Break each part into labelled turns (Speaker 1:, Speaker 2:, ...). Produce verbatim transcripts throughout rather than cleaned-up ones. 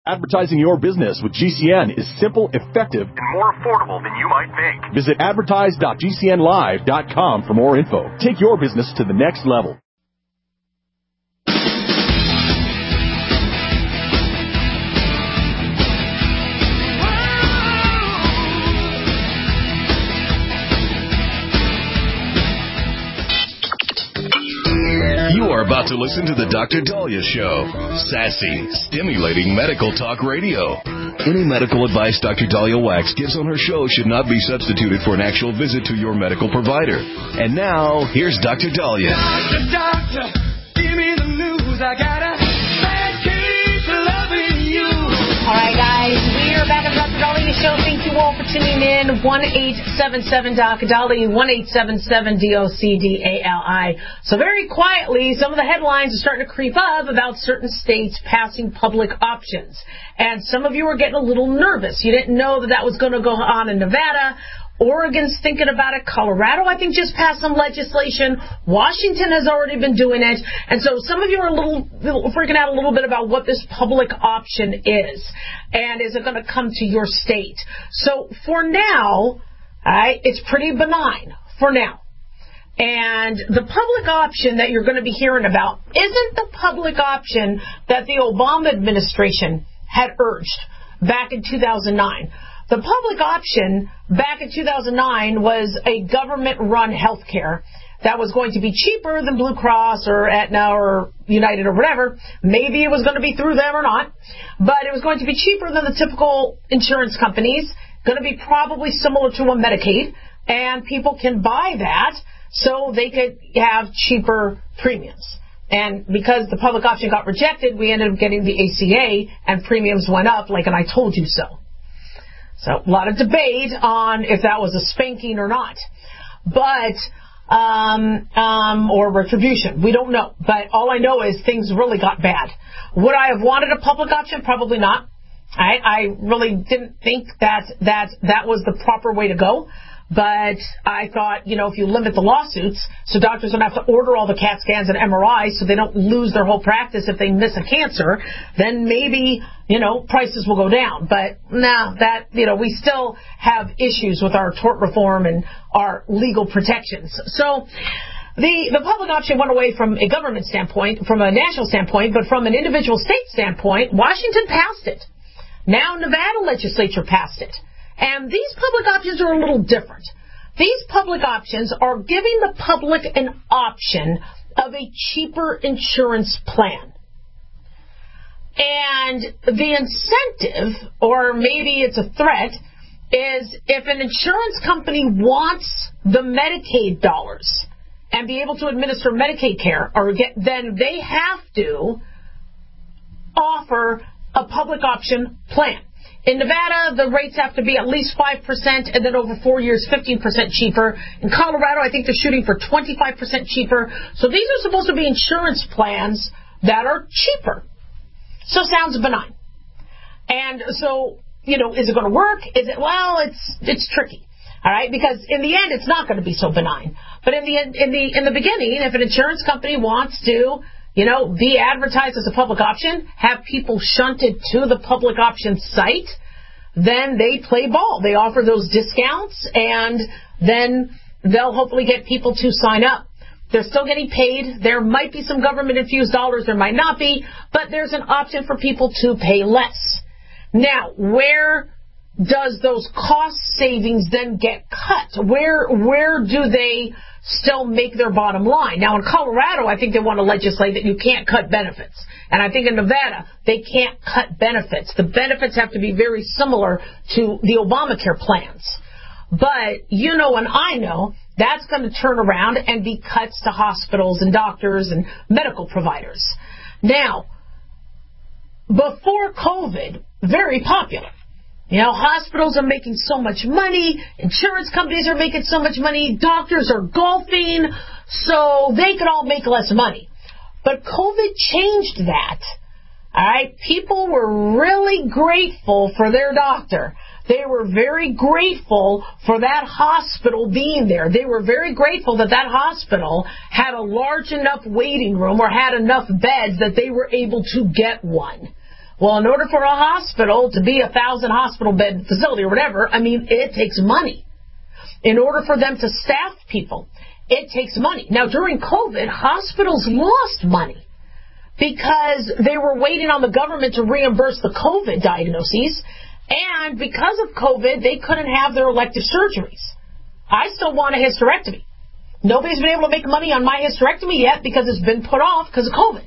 Speaker 1: Advertising your business with G C N is simple, effective,
Speaker 2: and more affordable than you might think.
Speaker 1: Visit advertise dot g c n live dot com for more info. Take your business to the next level.
Speaker 3: You are about to listen to the Doctor Dahlia Show. Sassy, stimulating medical talk radio. Any medical advice Doctor Dahlia Wax gives on her show should not be substituted for an actual visit to your medical provider. And now, here's Doctor Dahlia.
Speaker 4: Doctor, doctor, give me the news. I got a bad case of loving you.
Speaker 5: All right, guys, we are back on the Doctor Dahlia Show. Thank you all for tuning in. one eight seven seven D O C Dahlia, one eight seven seven D O C D A L I. So very quietly, some of the headlines are starting to creep up about certain states passing public options. And some of you are getting a little nervous. You didn't know that that was going to go on in Nevada. Oregon's thinking about it. Colorado, I think, just passed some legislation. Washington has already been doing it. And so some of you are a little, little freaking out a little bit about what this public option is. And is it going to come to your state? So for now, all right, it's pretty benign for now. And the public option that you're going to be hearing about isn't the public option that the Obama administration had urged back in two thousand nine. The public option back in two thousand nine was a government-run health care that was going to be cheaper than Blue Cross or Aetna or United or whatever. Maybe it was going to be through them or not, but it was going to be cheaper than the typical insurance companies, going to be probably similar to a Medicaid, and people can buy that so they could have cheaper premiums. And because the public option got rejected, we ended up getting the A C A, and premiums went up like an I told you so. So a lot of debate on if that was a spanking or not. But, um, um, or retribution. We don't know. But all I know is things really got bad. Would I have wanted a public option? Probably not. I, I really didn't think that, that that was the proper way to go. But I thought, you know, if you limit the lawsuits, so doctors don't have to order all the CAT scans and M R Is so they don't lose their whole practice if they miss a cancer, then maybe, you know, prices will go down. But nah, that, you know, we still have issues with our tort reform and our legal protections. So the, the public option went away from a government standpoint, from a national standpoint, but from an individual state standpoint, Washington passed it. Now Nevada legislature passed it. And these public options are a little different. These public options are giving the public an option of a cheaper insurance plan. And the incentive, or maybe it's a threat, is if an insurance company wants the Medicaid dollars and be able to administer Medicaid care, or get, then they have to offer a public option plan. In Nevada, the rates have to be at least five percent, and then over four years, fifteen percent cheaper. In Colorado, I think they're shooting for twenty-five percent cheaper. So these are supposed to be insurance plans that are cheaper. So sounds benign. And so, you know, is it going to work? Is it, well, it's it's tricky. All right, because in the end, it's not going to be so benign. But in the in the in the beginning, if an insurance company wants to, you know, be advertised as a public option, have people shunted to the public option site, then they play ball. They offer those discounts, and then they'll hopefully get people to sign up. They're still getting paid. There might be some government-infused dollars. There might not be. But there's an option for people to pay less. Now, where does those cost savings then get cut? Where where do they still make their bottom line? Now, in Colorado, I think they want to legislate that you can't cut benefits. And I think in Nevada, they can't cut benefits. The benefits have to be very similar to the Obamacare plans. But you know and I know that's going to turn around and be cuts to hospitals and doctors and medical providers. Now, before COVID, very popular. You know, hospitals are making so much money, insurance companies are making so much money, doctors are golfing, so they could all make less money. But COVID changed that. All right, people were really grateful for their doctor. They were very grateful for that hospital being there. They were very grateful that that hospital had a large enough waiting room or had enough beds that they were able to get one. Well, in order for a hospital to be a thousand hospital bed facility or whatever, I mean, it takes money. In order for them to staff people, it takes money. Now, during COVID, hospitals lost money because they were waiting on the government to reimburse the COVID diagnoses, and because of COVID, they couldn't have their elective surgeries. I still want a hysterectomy. Nobody's been able to make money on my hysterectomy yet because it's been put off because of COVID.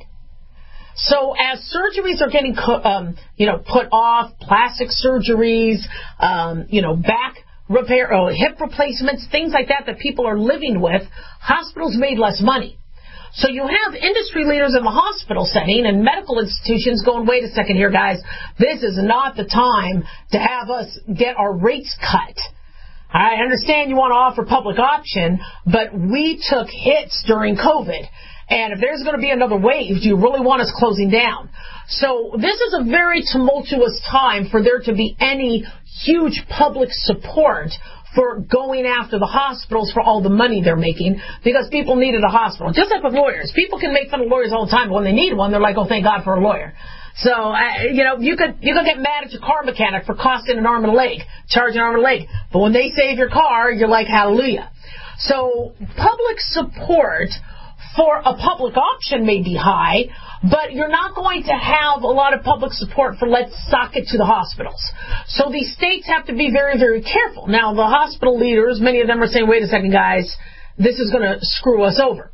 Speaker 5: So as surgeries are getting, um, you know, put off, plastic surgeries, um, you know, back repair, or hip replacements, things like that that people are living with, hospitals made less money. So you have industry leaders in the hospital setting and medical institutions going, wait a second here, guys, this is not the time to have us get our rates cut. I understand you want to offer public option, but we took hits during COVID. And if there's going to be another wave, do you really want us closing down? So this is a very tumultuous time for there to be any huge public support for going after the hospitals for all the money they're making, because people needed a hospital. Just like with lawyers. People can make fun of lawyers all the time, but when they need one, they're like, oh, thank God for a lawyer. So, uh, you know, you could you could get mad at your car mechanic for costing an arm and a leg, charging an arm and a leg. But when they save your car, you're like, hallelujah. So public support for a public option may be high, but you're not going to have a lot of public support for let's sock it to the hospitals. So these states have to be very, very careful. Now, the hospital leaders, many of them are saying, wait a second, guys, this is going to screw us over.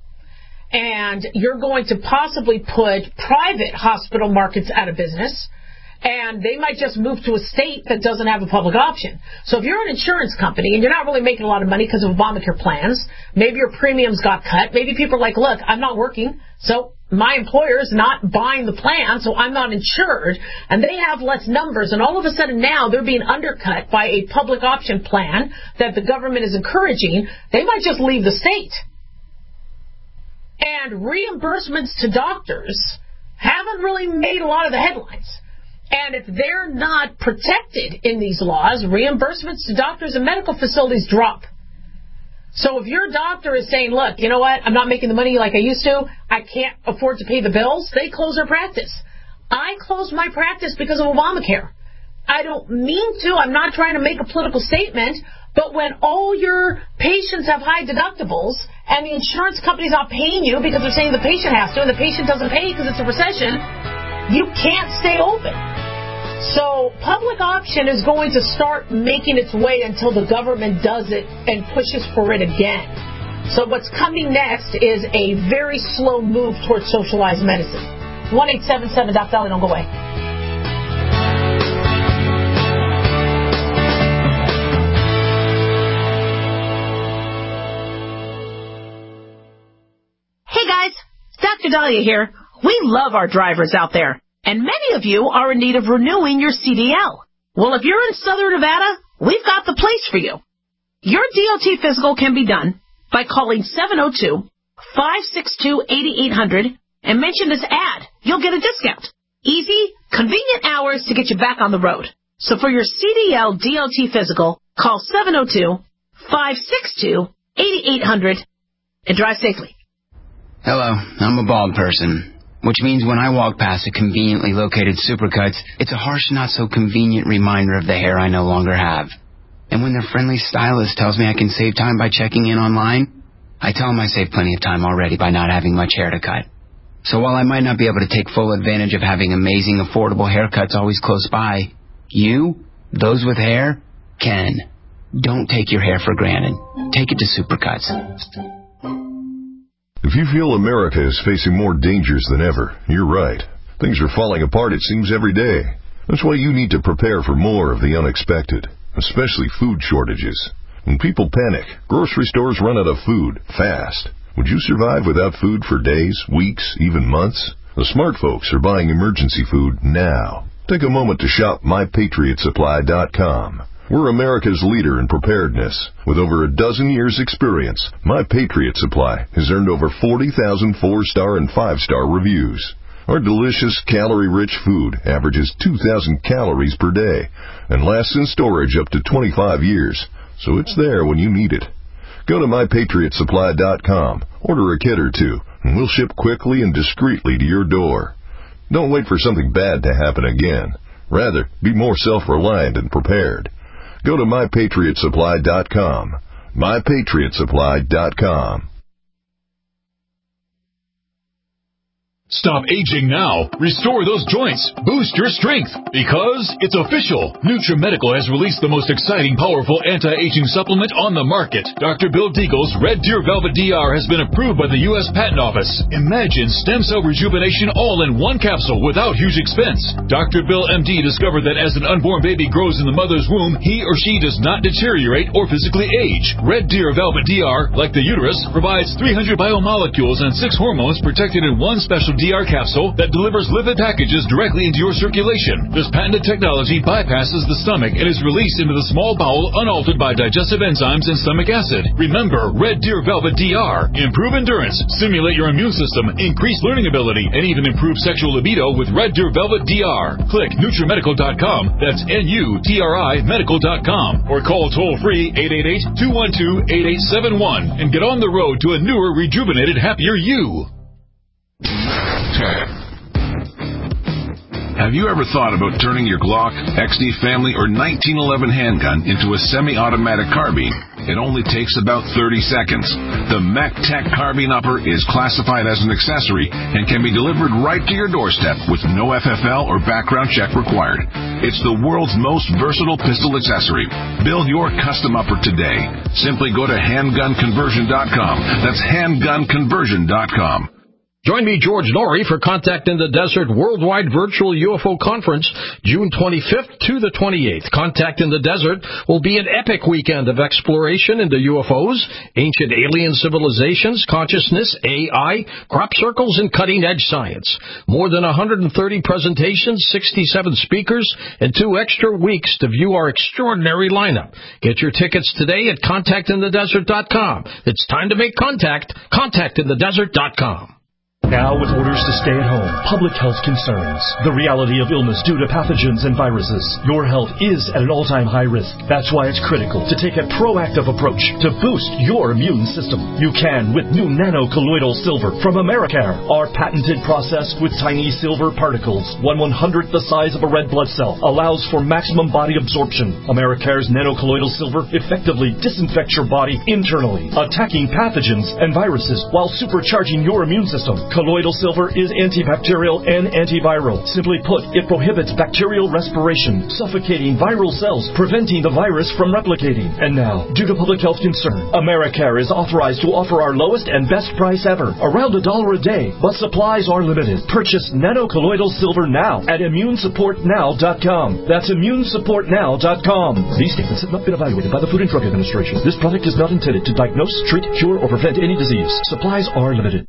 Speaker 5: And you're going to possibly put private hospital markets out of business, and they might just move to a state that doesn't have a public option. So if you're an insurance company and you're not really making a lot of money because of Obamacare plans, maybe your premiums got cut, maybe people are like, look, I'm not working, so my employer's not buying the plan, so I'm not insured, and they have less numbers, and all of a sudden now they're being undercut by a public option plan that the government is encouraging. They might just leave the state. And reimbursements to doctors haven't really made a lot of the headlines. And if they're not protected in these laws, reimbursements to doctors and medical facilities drop. So if your doctor is saying, look, you know what, I'm not making the money like I used to, I can't afford to pay the bills, they close their practice. I closed my practice because of Obamacare. I don't mean to, I'm not trying to make a political statement, but when all your patients have high deductibles and the insurance company's not paying you because they're saying the patient has to and the patient doesn't pay because it's a recession, you can't stay open. So public option is going to start making its way until the government does it and pushes for it again. So what's coming next is a very slow move towards socialized medicine. one eight seven seven Doc Dolly, don't go away.
Speaker 6: Hey guys, Doctor Dahlia here. We love our drivers out there, and many of you are in need of renewing your C D L. Well, if you're in Southern Nevada, we've got the place for you. Your D O T physical can be done by calling seven oh two, five six two, eight eight hundred and mention this ad. You'll get a discount. Easy, convenient hours to get you back on the road. So for your C D L D O T physical, call seven oh two, five six two, eight eight hundred and drive safely.
Speaker 7: Hello, I'm a bald person, which means when I walk past a conveniently located Supercuts, it's a harsh, not-so-convenient reminder of the hair I no longer have. And when their friendly stylist tells me I can save time by checking in online, I tell them I saved plenty of time already by not having much hair to cut. So while I might not be able to take full advantage of having amazing, affordable haircuts always close by, you, those with hair, can. Don't take your hair for granted. Take it to Supercuts.
Speaker 8: If you feel America is facing more dangers than ever, you're right. Things are falling apart, it seems, every day. That's why you need to prepare for more of the unexpected, especially food shortages. When people panic, grocery stores run out of food fast. Would you survive without food for days, weeks, even months? The smart folks are buying emergency food now. Take a moment to shop my patriot supply dot com. We're America's leader in preparedness. With over a dozen years' experience, My Patriot Supply has earned over forty thousand four-star and five-star reviews. Our delicious, calorie-rich food averages two thousand calories per day and lasts in storage up to twenty-five years, so it's there when you need it. Go to my patriot supply dot com, order a kit or two, and we'll ship quickly and discreetly to your door. Don't wait for something bad to happen again. Rather, be more self-reliant and prepared. Go to my patriot supply dot com. my patriot supply dot com.
Speaker 9: Stop aging now. Restore those joints. Boost your strength. Because it's official. NutriMedical has released the most exciting, powerful anti-aging supplement on the market. Doctor Bill Deagle's Red Deer Velvet D R has been approved by the U S Patent Office. Imagine stem cell rejuvenation all in one capsule without huge expense. Doctor Bill M D discovered that as an unborn baby grows in the mother's womb, he or she does not deteriorate or physically age. Red Deer Velvet D R, like the uterus, provides three hundred biomolecules and six hormones protected in one special D R capsule that delivers lipid packages directly into your circulation. This patented technology bypasses the stomach and is released into the small bowel unaltered by digestive enzymes and stomach acid. Remember, Red Deer Velvet D R. Improve endurance, stimulate your immune system, increase learning ability, and even improve sexual libido with Red Deer Velvet D R. Click Nutri Medical dot com. That's N U T R I Medical dot com. Or call toll-free eight eight eight, two one two, eight eight seven one and get on the road to a newer, rejuvenated, happier you.
Speaker 10: Have you ever thought about turning your Glock, X D Family, or nineteen eleven handgun into a semi-automatic carbine? It only takes about thirty seconds. The MacTech Carbine Upper is classified as an accessory and can be delivered right to your doorstep with no F F L or background check required. It's the world's most versatile pistol accessory. Build your custom upper today. Simply go to handgun conversion dot com. That's handgun conversion dot com.
Speaker 11: Join me, George Norrie, for Contact in the Desert Worldwide Virtual U F O Conference, June twenty-fifth to the twenty-eighth. Contact in the Desert will be an epic weekend of exploration into U F Os, ancient alien civilizations, consciousness, A I, crop circles, and cutting-edge science. More than one hundred thirty presentations, sixty-seven speakers, and two extra weeks to view our extraordinary lineup. Get your tickets today at contact in the desert dot com. It's time to make contact. contact in the desert dot com.
Speaker 1: Now with orders to stay at home, public health concerns, the reality of illness due to pathogens and viruses, your health is at an all-time high risk. That's why it's critical to take a proactive approach to boost your immune system. You can with new nano-colloidal silver from Americare. Our patented process with tiny silver particles, one one-hundredth the size of a red blood cell, allows for maximum body absorption. Americare's nano-colloidal silver effectively disinfects your body internally, attacking pathogens and viruses while supercharging your immune system. Colloidal silver is antibacterial and antiviral. Simply put, it prohibits bacterial respiration, suffocating viral cells, preventing the virus from replicating. And now, due to public health concern, Americare is authorized to offer our lowest and best price ever, around a dollar a day, but supplies are limited. Purchase nano-colloidal silver now at immune support now dot com. That's immune support now dot com. These statements have not been evaluated by the Food and Drug Administration. This product is not intended to diagnose, treat, cure, or prevent any disease. Supplies are limited.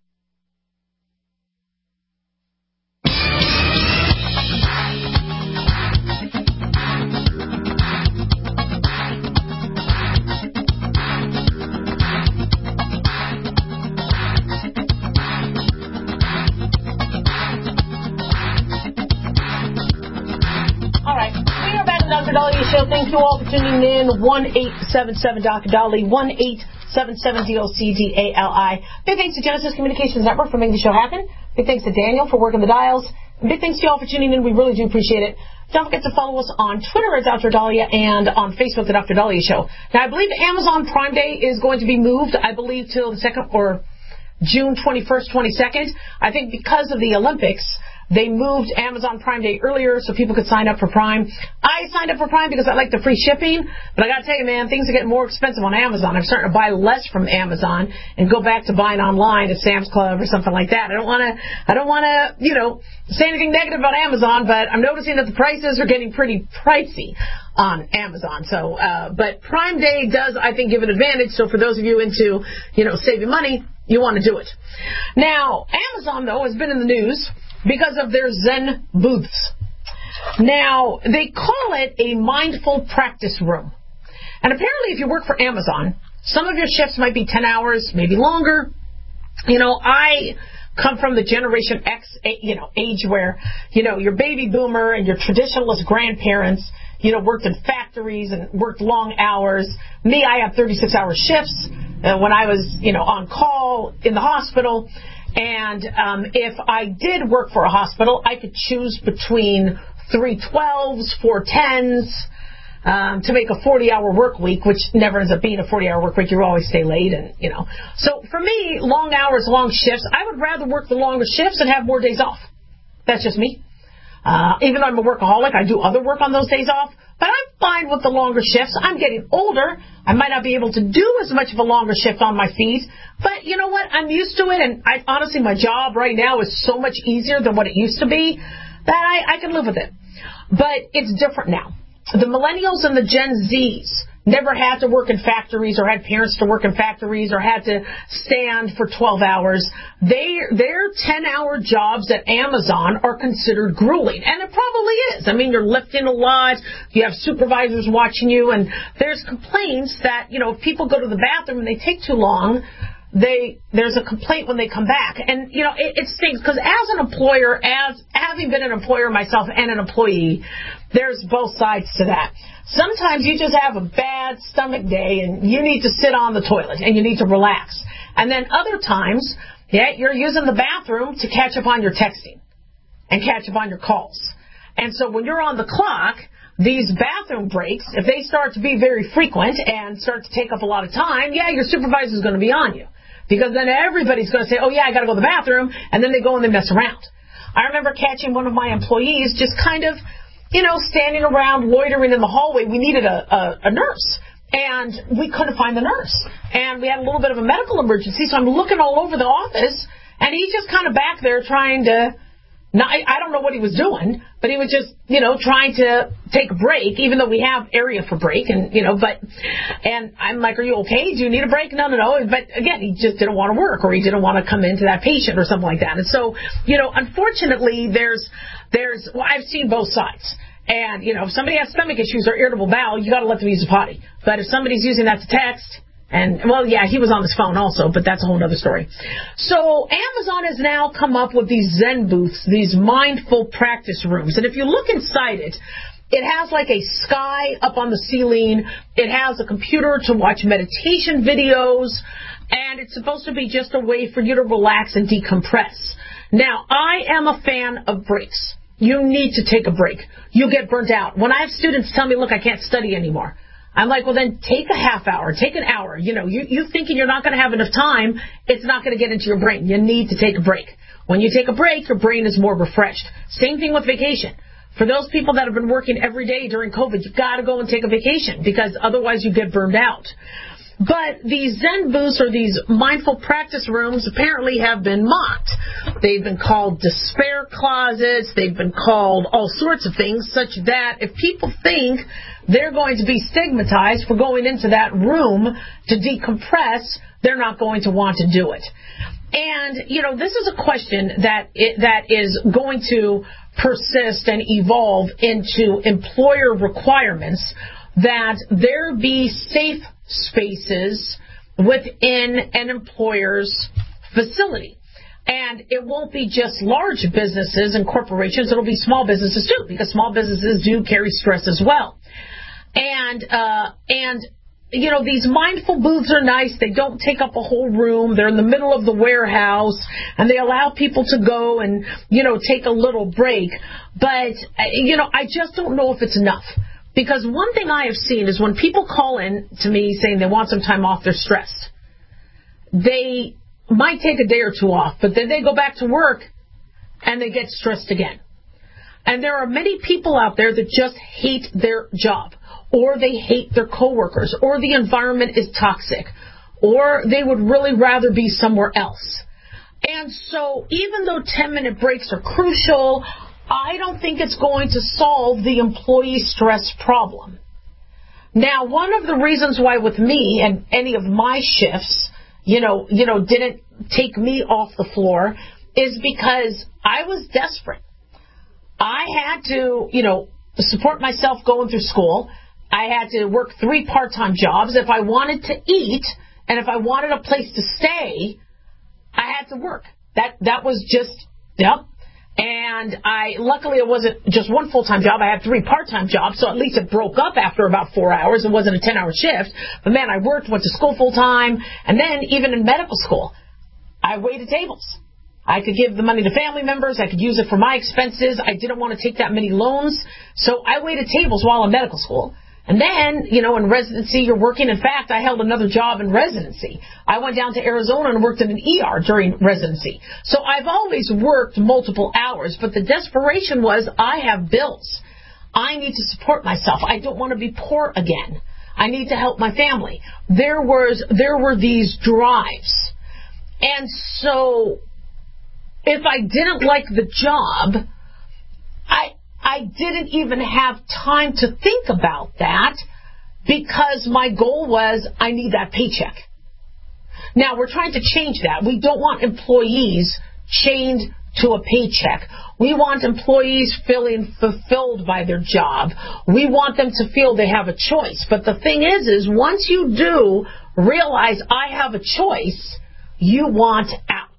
Speaker 5: Thank you all for tuning in. one eight seven seven Doctor Dolly, one eight seven seven D O C D A L I. Big thanks to Genesis Communications Network for making the show happen. Big thanks to Daniel for working the dials. And big thanks to you all for tuning in. We really do appreciate it. Don't forget to follow us on Twitter at Doctor Dahlia and on Facebook, The Doctor Dahlia Show. Now, I believe Amazon Prime Day is going to be moved, I believe, till the second or June twenty-first, twenty-second. I think because of the Olympics, they moved Amazon Prime Day earlier so people could sign up for Prime. I signed up for Prime because I like the free shipping, but I got to tell you, man, things are getting more expensive on Amazon. I'm starting to buy less from Amazon and go back to buying online at Sam's Club or something like that. I don't want to, I don't want to, you know, say anything negative about Amazon, but I'm noticing that the prices are getting pretty pricey on Amazon. So, uh, but Prime Day does, I think, give an advantage. So for those of you into, you know, saving money, you want to do it. Now, Amazon, though, has been in the news because of their Zen booths. Now, they call it a mindful practice room. And apparently, if you work for Amazon, some of your shifts might be ten hours, maybe longer. You know, I come from the Generation X, you know, age where, you know, your baby boomer and your traditionalist grandparents, you know, worked in factories and worked long hours. Me, I have thirty-six hour shifts uh, when I was, you know, on call in the hospital. And um, if I did work for a hospital, I could choose between three twelves, four tens, um, to make a forty-hour work week, which never ends up being a forty-hour work week. You always stay late, and you know. So for me, long hours, long shifts. I would rather work the longer shifts and have more days off. That's just me. Uh, even though I'm a workaholic, I do other work on those days off. But I'm fine with the longer shifts. I'm getting older. I might not be able to do as much of a longer shift on my feet. But you know what? I'm used to it. And I, honestly, my job right now is so much easier than what it used to be that I, I can live with it. But it's different now. The millennials and the Gen Zs never had to work in factories or had parents to work in factories or had to stand for twelve hours. They, their ten-hour jobs at Amazon are considered grueling. And it probably is. I mean, you're lifting a lot. You have supervisors watching you. And there's complaints that, you know, if people go to the bathroom and they take too long, they there's a complaint when they come back. And, you know, it, it stinks because as an employer, as having been an employer myself and an employee, there's both sides to that. Sometimes you just have a bad stomach day and you need to sit on the toilet and you need to relax. And then other times, yeah, you're using the bathroom to catch up on your texting and catch up on your calls. And so when you're on the clock, these bathroom breaks, if they start to be very frequent and start to take up a lot of time, yeah, your supervisor's going to be on you. Because then everybody's going to say, oh, yeah, I got to go to the bathroom, and then they go and they mess around. I remember catching one of my employees just kind of, you know, standing around, loitering in the hallway. We needed a, a, a nurse, and we couldn't find the nurse. And we had a little bit of a medical emergency, so I'm looking all over the office, and he's just kind of back there trying to, not, I don't know what he was doing, but he was just, you know, trying to take a break, even though we have area for break, and, you know, but, and I'm like, are you okay? Do you need a break? No, no, no. But again, he just didn't want to work, or he didn't want to come into that patient or something like that. And so, you know, unfortunately, there's, there's, well, I've seen both sides. And, you know, if somebody has stomach issues or irritable bowel, you got to let them use a potty. But if somebody's using that to text, and, well, yeah, he was on his phone also, but that's a whole other story. So Amazon has now come up with these Zen booths, these mindful practice rooms. And if you look inside it, it has like a sky up on the ceiling. It has a computer to watch meditation videos. And it's supposed to be just a way for you to relax and decompress. Now, I am a fan of breaks. You need to take a break. You'll get burnt out. When I have students tell me, look, I can't study anymore, I'm like, well, then take a half hour, take an hour. You know, you, you thinking you're not going to have enough time, it's not going to get into your brain. You need to take a break. When you take a break, your brain is more refreshed. Same thing with vacation. For those people that have been working every day during COVID, you've got to go and take a vacation because otherwise you get burned out. But these Zen booths or these mindful practice rooms apparently have been mocked. They've been called despair closets. They've been called all sorts of things, such that if people think they're going to be stigmatized for going into that room to decompress, they're not going to want to do it. And, you know, this is a question that it, that is going to persist and evolve into employer requirements that there be safe spaces within an employer's facility. And it won't be just large businesses and corporations. It'll be small businesses, too, because small businesses do carry stress as well. And, uh, and, you know, these mindful booths are nice. They don't take up a whole room. They're in the middle of the warehouse, and they allow people to go and, you know, take a little break. But, you know, I just don't know if it's enough. Because one thing I have seen is when people call in to me saying they want some time off, they're stressed. They might take a day or two off, but then they go back to work and they get stressed again. And there are many people out there that just hate their job, or they hate their coworkers, or the environment is toxic, or they would really rather be somewhere else. And so even though ten-minute breaks are crucial, I don't think it's going to solve the employee stress problem. Now, one of the reasons why with me and any of my shifts, you know, you know, didn't take me off the floor is because I was desperate. I had to, you know, support myself going through school. I had to work three part-time jobs. If I wanted to eat and if I wanted a place to stay, I had to work. That that was just, yep. And I, luckily it wasn't just one full-time job. I had three part-time jobs, so at least it broke up after about four hours. It wasn't a ten-hour shift. But man, I worked, went to school full-time, and then even in medical school, I waited tables. I could give the money to family members. I could use it for my expenses. I didn't want to take that many loans. So I waited tables while in medical school. And then, you know, in residency, you're working. In fact, I held another job in residency. I went down to Arizona and worked in an E R during residency. So I've always worked multiple hours, but the desperation was I have bills. I need to support myself. I don't want to be poor again. I need to help my family. There was, there were these drives. And so if I didn't like the job, I, I didn't even have time to think about that because my goal was I need that paycheck. Now, we're trying to change that. We don't want employees chained to a paycheck. We want employees feeling fulfilled by their job. We want them to feel they have a choice. But the thing is, is once you do realize I have a choice, you want out.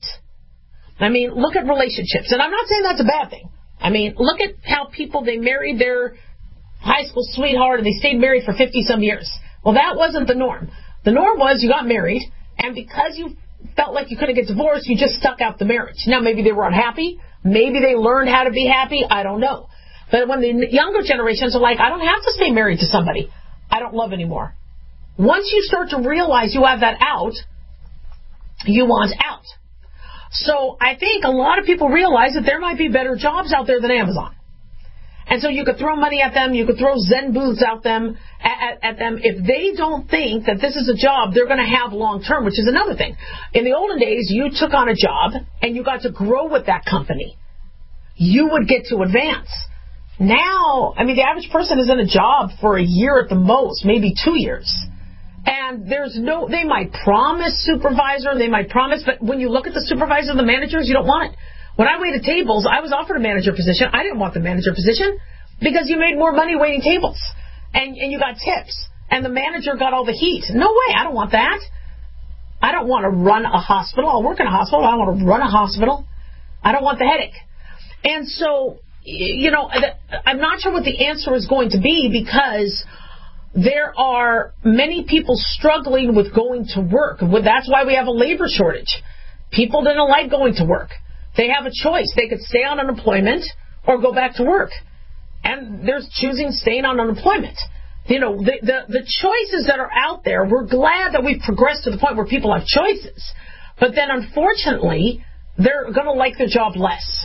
Speaker 5: I mean, look at relationships. And I'm not saying that's a bad thing. I mean, look at how people, they married their high school sweetheart and they stayed married for fifty-some years. Well, that wasn't the norm. The norm was you got married, and because you felt like you couldn't get divorced, you just stuck out the marriage. Now, maybe they were unhappy. Maybe they learned how to be happy. I don't know. But when the younger generations are like, I don't have to stay married to somebody I don't love anymore. Once you start to realize you have that out, you want out. So I think a lot of people realize that there might be better jobs out there than Amazon. And so you could throw money at them. You could throw Zen booths at them. At, at them. If they don't think that this is a job they're going to have long term, which is another thing. In the olden days, you took on a job and you got to grow with that company. You would get to advance. Now, I mean, the average person is in a job for a year at the most, maybe two years. And there's no, they might promise supervisor, they might promise, but when you look at the supervisor and the managers, you don't want it. When I waited tables, I was offered a manager position. I didn't want the manager position because you made more money waiting tables. And, and you got tips. And the manager got all the heat. No way, I don't want that. I don't want to run a hospital. I'll work in a hospital. I don't want to run a hospital. I don't want the headache. And so, you know, I'm not sure what the answer is going to be because there are many people struggling with going to work. That's why we have a labor shortage. People didn't like going to work. They have a choice. They could stay on unemployment or go back to work. And they're choosing staying on unemployment. You know, the, the, the choices that are out there, we're glad that we've progressed to the point where people have choices. But then, unfortunately, they're going to like their job less.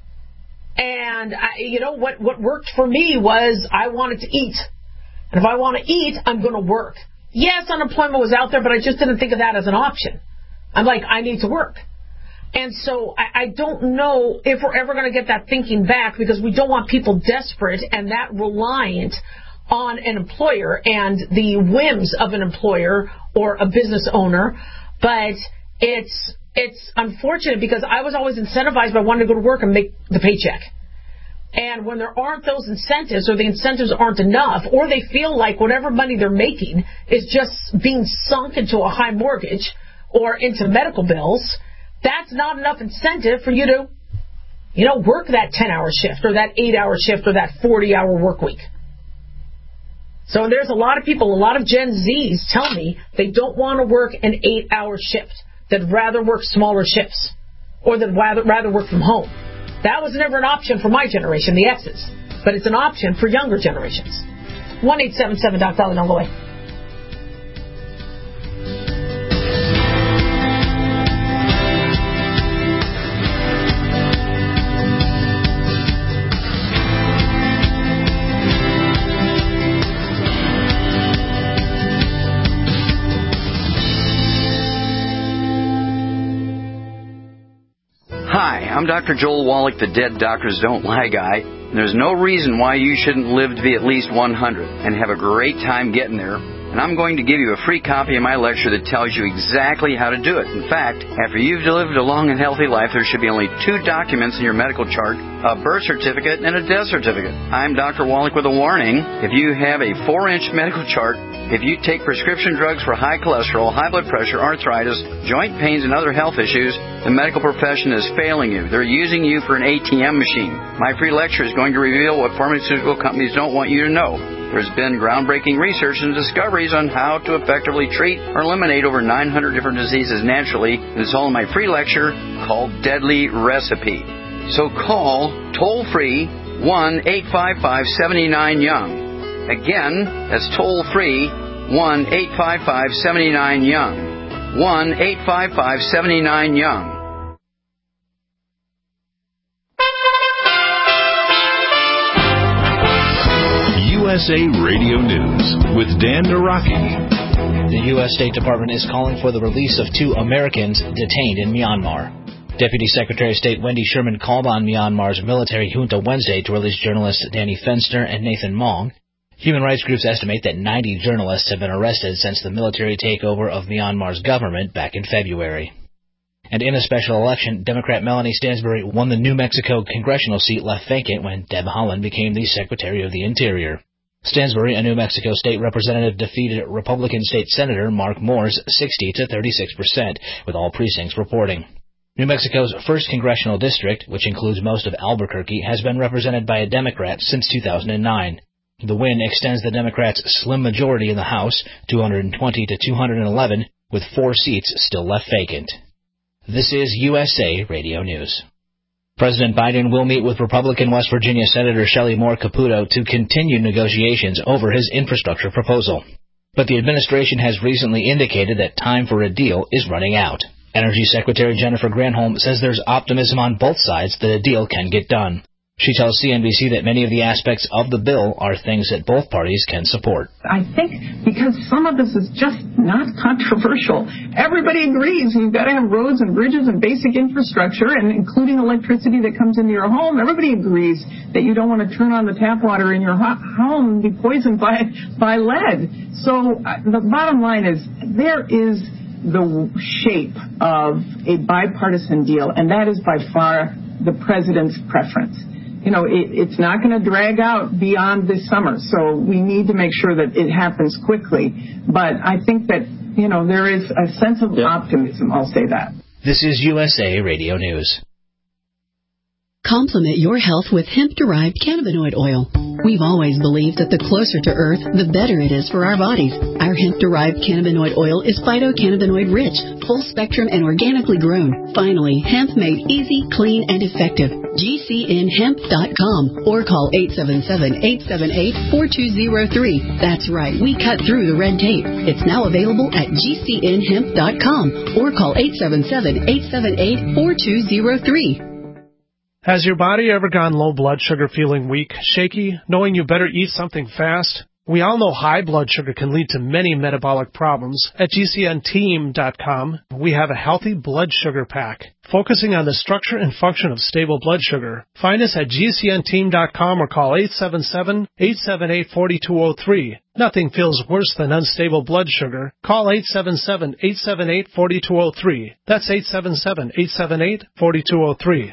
Speaker 5: And, I, you know, what, what worked for me was I wanted to eat. And if I want to eat, I'm going to work. Yes, unemployment was out there, but I just didn't think of that as an option. I'm like, I need to work. And so I, I don't know if we're ever going to get that thinking back because we don't want people desperate and that reliant on an employer and the whims of an employer or a business owner. But it's it's unfortunate because I was always incentivized by wanting to go to work and make the paycheck. And when there aren't those incentives or the incentives aren't enough or they feel like whatever money they're making is just being sunk into a high mortgage or into medical bills, that's not enough incentive for you to, you know, work that ten-hour shift or that eight-hour shift or that forty-hour work week. So there's a lot of people, a lot of Gen Zs tell me they don't want to work an eight-hour shift. They'd rather work smaller shifts or they'd rather, rather work from home. That was never an option for my generation, the X's, but it's an option for younger generations. one eight seven seven Doc Dolly, on the way.
Speaker 12: Hi, I'm Doctor Joel Wallach, the Dead Doctors Don't Lie guy. And there's no reason why you shouldn't live to be at least one hundred and have a great time getting there. And I'm going to give you a free copy of my lecture that tells you exactly how to do it. In fact, after you've lived a long and healthy life, there should be only two documents in your medical chart, a birth certificate and a death certificate. I'm Doctor Wallach with a warning. If you have a four-inch medical chart, if you take prescription drugs for high cholesterol, high blood pressure, arthritis, joint pains, and other health issues, the medical profession is failing you. They're using you for an A T M machine. My free lecture is going to reveal what pharmaceutical companies don't want you to know. There's been groundbreaking research and discoveries on how to effectively treat or eliminate over nine hundred different diseases naturally. It's all in my free lecture called Deadly Recipe. So call toll-free one eight five five, seven nine, young. Again, that's toll-free one eight five five, seven nine, young. one eight five five, seven nine, young.
Speaker 3: U S A Radio News with Dan Naraki.
Speaker 13: The U S State Department is calling for the release of two Americans detained in Myanmar. Deputy Secretary of State Wendy Sherman called on Myanmar's military junta Wednesday to release journalists Danny Fenster and Nathan Mong. Human rights groups estimate that ninety journalists have been arrested since the military takeover of Myanmar's government back in February. And in a special election, Democrat Melanie Stansbury won the New Mexico congressional seat left vacant when Deb Haaland became the Secretary of the Interior. Stansbury, a New Mexico state representative, defeated Republican State Senator Mark Moores sixty to thirty-six percent, with all precincts reporting. New Mexico's first congressional district, which includes most of Albuquerque, has been represented by a Democrat since two thousand nine. The win extends the Democrats' slim majority in the House, two hundred twenty to two hundred eleven, with four seats still left vacant. This is U S A Radio News. President Biden will meet with Republican West Virginia Senator Shelley Moore Caputo to continue negotiations over his infrastructure proposal. But the administration has recently indicated that time for a deal is running out. Energy Secretary Jennifer Granholm says there's optimism on both sides that a deal can get done. She tells C N B C that many of the aspects of the bill are things that both parties can support.
Speaker 14: I think because some of this is just not controversial. Everybody agrees you've got to have roads and bridges and basic infrastructure, and including electricity that comes into your home. Everybody agrees that you don't want to turn on the tap water in your home and be poisoned by, by lead. So uh, the bottom line is there is the shape of a bipartisan deal, and that is by far the president's preference. You know, it, it's not going to drag out beyond this summer, so we need to make sure that it happens quickly. But I think that, you know, there is a sense of optimism, I'll say that.
Speaker 13: This is U S A Radio News.
Speaker 15: Complement your health with hemp-derived cannabinoid oil. We've always believed that the closer to Earth, the better it is for our bodies. Our hemp-derived cannabinoid oil is phytocannabinoid-rich, full-spectrum, and organically grown. Finally, hemp made easy, clean, and effective. G C N hemp dot com or call eight seven seven, eight seven eight, four two zero three. That's right, we cut through the red tape. It's now available at G C N hemp dot com or call eight seven seven, eight seven eight, four two zero three.
Speaker 16: Has your body ever gone low blood sugar, feeling weak, shaky, knowing you better eat something fast? We all know high blood sugar can lead to many metabolic problems. At G C N team dot com, we have a healthy blood sugar pack, focusing on the structure and function of stable blood sugar. Find us at G C N team dot com or call eight seven seven, eight seven eight, four two zero three. Nothing feels worse than unstable blood sugar. Call eight seven seven, eight seven eight, four two zero three. That's eight seven seven, eight seven eight, four two zero three.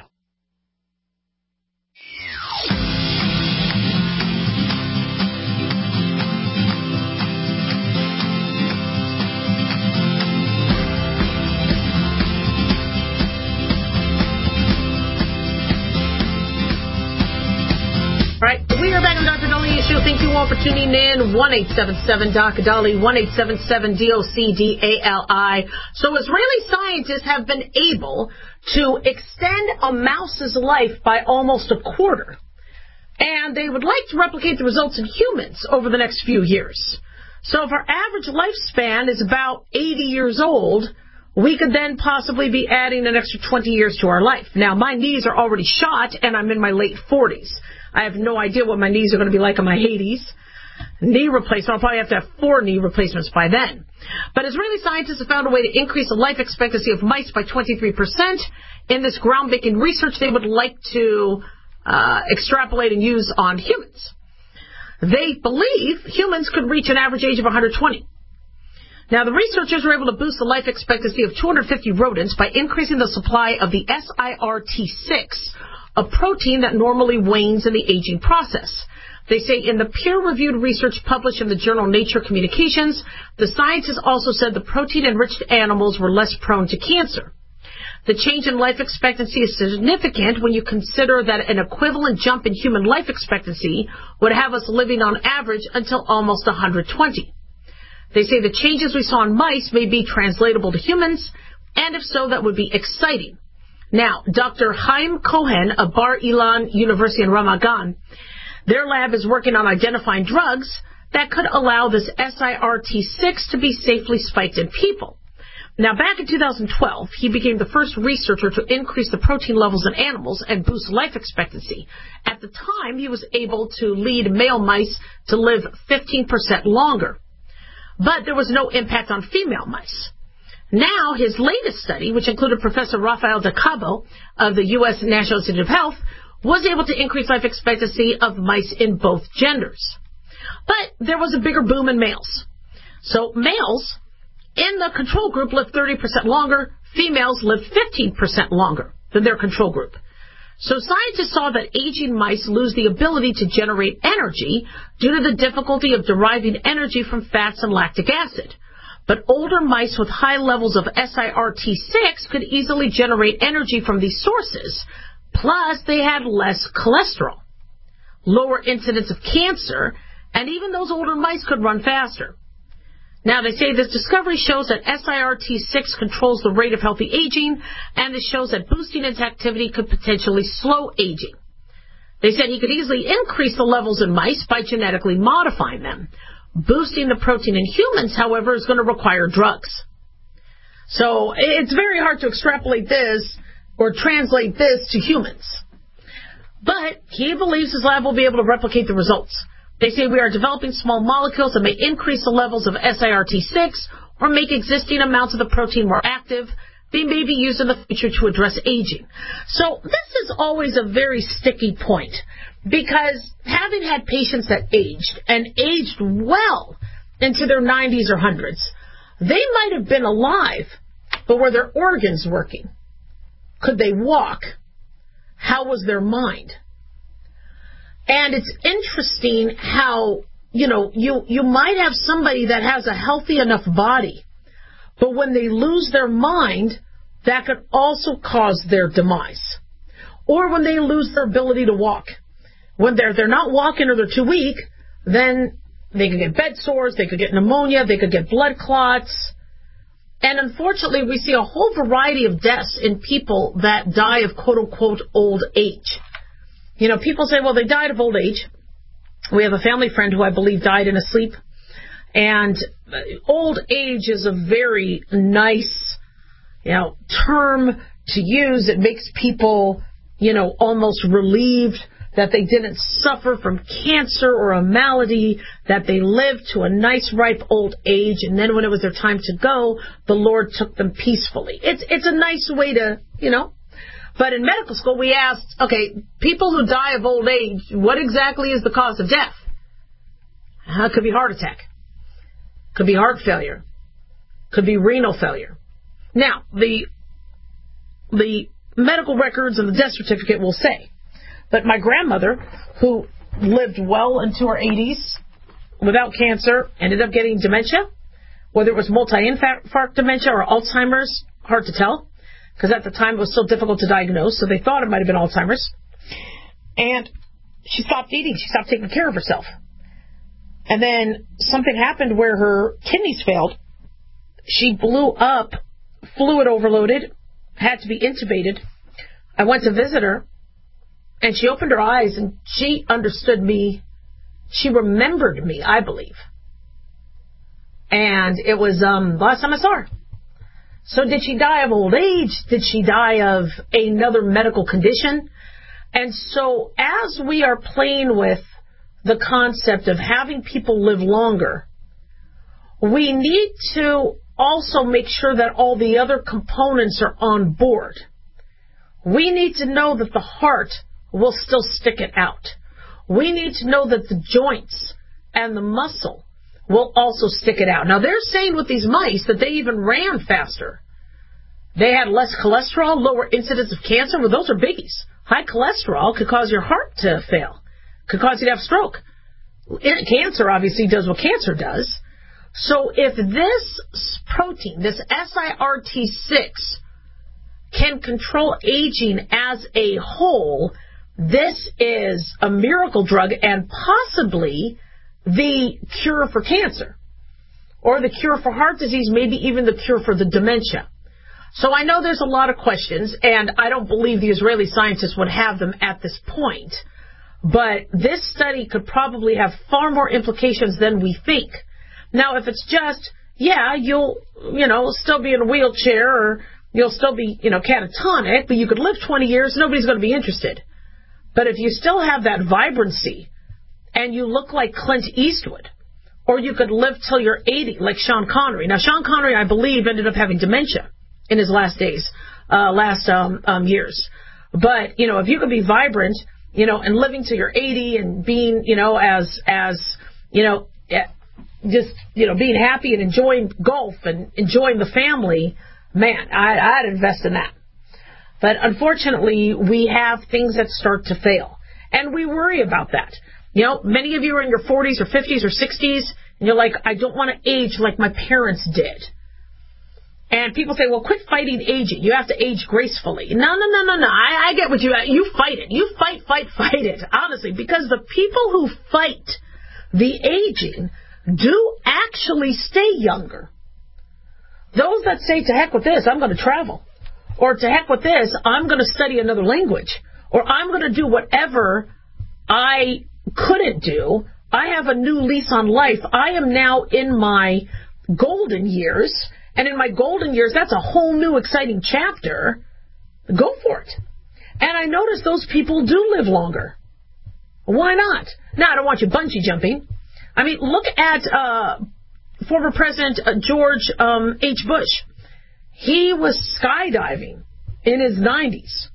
Speaker 5: Right, we are back on Doctor Dalia's show. Thank you all for tuning in. one eight seven seven D O C Dali, one eight seven seven D O C D A L I. So Israeli scientists have been able to extend a mouse's life by almost a quarter. And they would like to replicate the results in humans over the next few years. So if our average lifespan is about eighty years old, we could then possibly be adding an extra twenty years to our life. Now, my knees are already shot, and I'm in my late forties. I have no idea what my knees are going to be like in my eighties. Knee replacement, I'll probably have to have four knee replacements by then. But Israeli scientists have found a way to increase the life expectancy of mice by twenty-three percent. In this groundbreaking research, they would like to uh, extrapolate and use on humans. They believe humans could reach an average age of one hundred twenty. Now, the researchers were able to boost the life expectancy of two hundred fifty rodents by increasing the supply of the S I R T six, a protein that normally wanes in the aging process. They say in the peer-reviewed research published in the journal Nature Communications, the scientists also said the protein-enriched animals were less prone to cancer. The change in life expectancy is significant when you consider that an equivalent jump in human life expectancy would have us living on average until almost one hundred twenty. They say the changes we saw in mice may be translatable to humans, and if so, that would be exciting. Now, Doctor Chaim Cohen of Bar Ilan University in Ramat Gan, their lab is working on identifying drugs that could allow this S I R T six to be safely spiked in people. Now, back in two thousand twelve, he became the first researcher to increase the protein levels in animals and boost life expectancy. At the time, he was able to lead male mice to live fifteen percent longer. But there was no impact on female mice. Now, his latest study, which included Professor Rafael de Cabo of the U S National Institute of Health, was able to increase life expectancy of mice in both genders. But there was a bigger boom in males. So males in the control group lived thirty percent longer. Females lived fifteen percent longer than their control group. So scientists saw that aging mice lose the ability to generate energy due to the difficulty of deriving energy from fats and lactic acid. But older mice with high levels of S I R T six could easily generate energy from these sources. Plus, they had less cholesterol, lower incidence of cancer, and even those older mice could run faster. Now, they say this discovery shows that S I R T six controls the rate of healthy aging, and it shows that boosting its activity could potentially slow aging. They said he could easily increase the levels in mice by genetically modifying them. Boosting the protein in humans, however, is going to require drugs. So it's very hard to extrapolate this or translate this to humans. But he believes his lab will be able to replicate the results. They say we are developing small molecules that may increase the levels of S I R T six or make existing amounts of the protein more active. They may be used in the future to address aging. So this is always a very sticky point, because having had patients that aged and aged well into their nineties or hundreds, they might have been alive, but were their organs working? Could they walk? How was their mind? And it's interesting how, you know, you, you might have somebody that has a healthy enough body, but when they lose their mind, that could also cause their demise. Or when they lose their ability to walk. When they're, they're not walking or they're too weak, then they could get bed sores, they could get pneumonia, they could get blood clots. And unfortunately, we see a whole variety of deaths in people that die of quote-unquote old age. You know, people say, well, they died of old age. We have a family friend who I believe died in his sleep. And old age is a very nice, you know, term to use. It makes people, you know, almost relieved that they didn't suffer from cancer or a malady, that they lived to a nice, ripe old age, and then when it was their time to go, the Lord took them peacefully. It's it's a nice way to, you know. But in medical school, we asked, okay, people who die of old age, what exactly is the cause of death? Uh, it could be heart attack. Could be heart failure. Could be renal failure. Now, the the medical records and the death certificate will say, but my grandmother, who lived well into her eighties without cancer, ended up getting dementia, whether it was multi-infarct dementia or Alzheimer's, hard to tell, because at the time it was so difficult to diagnose, so they thought it might have been Alzheimer's. And she stopped eating. She stopped taking care of herself. And then something happened where her kidneys failed. She blew up, fluid overloaded, had to be intubated. I went to visit her, and she opened her eyes, and she understood me. She remembered me, I believe. And it was um, the last time I saw her. So did she die of old age? Did she die of another medical condition? And so as we are playing with the concept of having people live longer, we need to also make sure that all the other components are on board. We need to know that the heart will still stick it out. We need to know that the joints and the muscle will also stick it out. Now, they're saying with these mice that they even ran faster. They had less cholesterol, lower incidence of cancer. Well, those are biggies. High cholesterol could cause your heart to fail, could cause you to have stroke. Cancer obviously does what cancer does. So if this protein, this S I R T six, can control aging as a whole, this is a miracle drug and possibly the cure for cancer, or the cure for heart disease, maybe even the cure for the dementia. So I know there's a lot of questions, and I don't believe the Israeli scientists would have them at this point. But this study could probably have far more implications than we think. Now, if it's just, yeah, you'll, you know, still be in a wheelchair, or you'll still be, you know, catatonic, but you could live twenty years, nobody's going to be interested. But if you still have that vibrancy, and you look like Clint Eastwood, or you could live till you're eighty, like Sean Connery. Now, Sean Connery, I believe, ended up having dementia in his last days, uh, last um, um, years. But, you know, if you could be vibrant, you know, and living till you're eighty and being, you know, as, as, you know, just, you know, being happy and enjoying golf and enjoying the family, man, I, I'd invest in that. But unfortunately, we have things that start to fail. And we worry about that. You know, many of you are in your forties or fifties or sixties, and you're like, I don't want to age like my parents did. And people say, well, quit fighting aging. You have to age gracefully. No, no, no, no, no. I, I get what you, you fight it. You fight, fight, fight it, honestly, because the people who fight the aging do actually stay younger. Those that say, to heck with this, I'm going to travel. Or to heck with this, I'm going to study another language. Or I'm going to do whatever I couldn't do. I have a new lease on life. I am now in my golden years. And in my golden years, that's a whole new exciting chapter. Go for it. And I notice those people do live longer. Why not? Now, I don't want you bungee jumping. I mean, look at uh, former President uh, George um, H. Bush. He was skydiving in his nineties.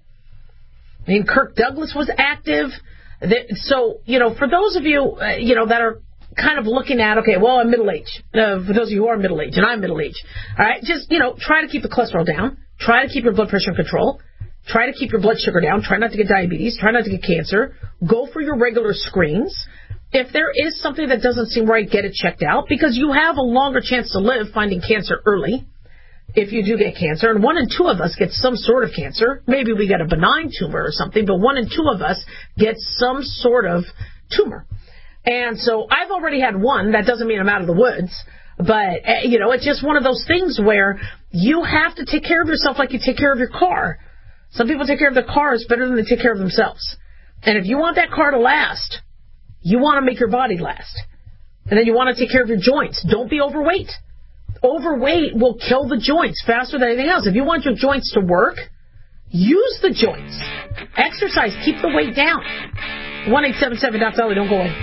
Speaker 5: I mean, Kirk Douglas was active. So, you know, for those of you, uh, you know, that are kind of looking at, okay, well, I'm middle-aged. Uh, for those of you who are middle-aged, and I'm middle-aged. All right, just, you know, try to keep the cholesterol down. Try to keep your blood pressure in control. Try to keep your blood sugar down. Try not to get diabetes. Try not to get cancer. Go for your regular screens. If there is something that doesn't seem right, get it checked out, because you have a longer chance to live finding cancer early if you do get cancer. And one in two of us get some sort of cancer. Maybe we get a benign tumor or something, but one in two of us get some sort of tumor. And so I've already had one. That doesn't mean I'm out of the woods. But, uh, you know, it's just one of those things where you have to take care of yourself like you take care of your car. Some people take care of their cars better than they take care of themselves. And if you want that car to last, you want to make your body last. And then you want to take care of your joints. Don't be overweight. Overweight will kill the joints faster than anything else. If you want your joints to work, use the joints. Exercise. Keep the weight down. one eight seven seven Doc Dolly. Don't go away.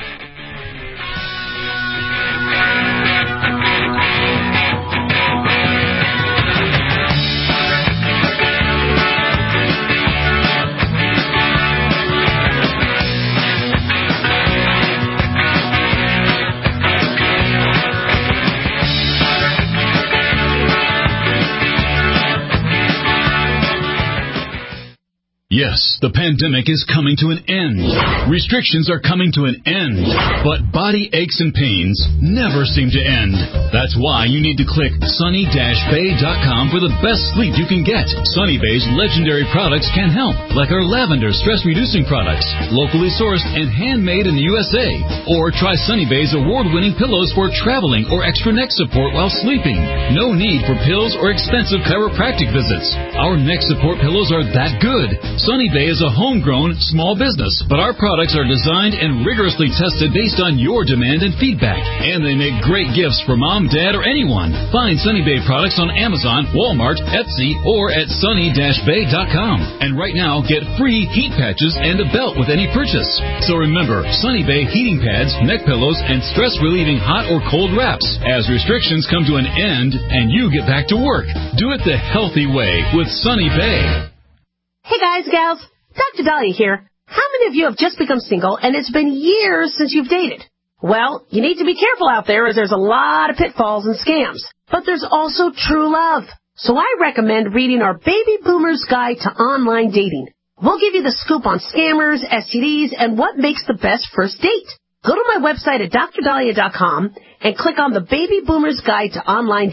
Speaker 9: Yes, the pandemic is coming to an end. Restrictions are coming to an end. But body aches and pains never seem to end. That's why you need to click sunny dash bay dot com for the best sleep you can get. Sunny Bay's legendary products can help, like our lavender stress-reducing products, locally sourced and handmade in the U S A. Or try Sunny Bay's award-winning pillows for traveling or extra neck support while sleeping. No need for pills or expensive chiropractic visits. Our neck support pillows are that good. Sunny Bay is a homegrown small business, but our products are designed and rigorously tested based on your demand and feedback. And they make great gifts for mom, dad, or anyone. Find Sunny Bay products on Amazon, Walmart, Etsy, or at sunny dash bay dot com. And right now, get free heat patches and a belt with any purchase. So remember, Sunny Bay heating pads, neck pillows, and stress-relieving hot or cold wraps. As restrictions come to an end and you get back to work, do it the healthy way with Sunny Bay.
Speaker 6: Hey guys, gals, Doctor Dahlia here. How many of you have just become single and it's been years since you've dated? Well, you need to be careful out there as there's a lot of pitfalls and scams. But there's also true love. So I recommend reading our Baby Boomer's Guide to Online Dating. We'll give you the scoop on scammers, S T Ds, and what makes the best first date. Go to my website at dr dahlia dot com and click on the Baby Boomer's Guide to Online Dating.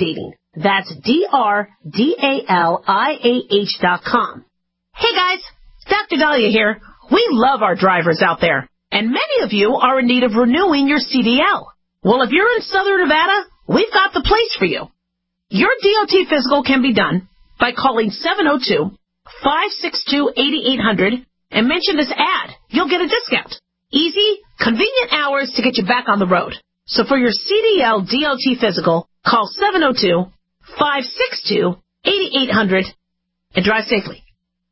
Speaker 6: That's D R D A L I A H dot com. Hey guys, Doctor Dahlia here. We love our drivers out there, and many of you are in need of renewing your C D L. Well, if you're in Southern Nevada, we've got the place for you. Your D O T physical can be done by calling seven oh two, five six two, eight eight hundred and mention this ad. You'll get a discount. Easy, convenient hours to get you back on the road. So for your C D L D O T physical, call seven oh two, five six two, eight eight hundred and drive safely.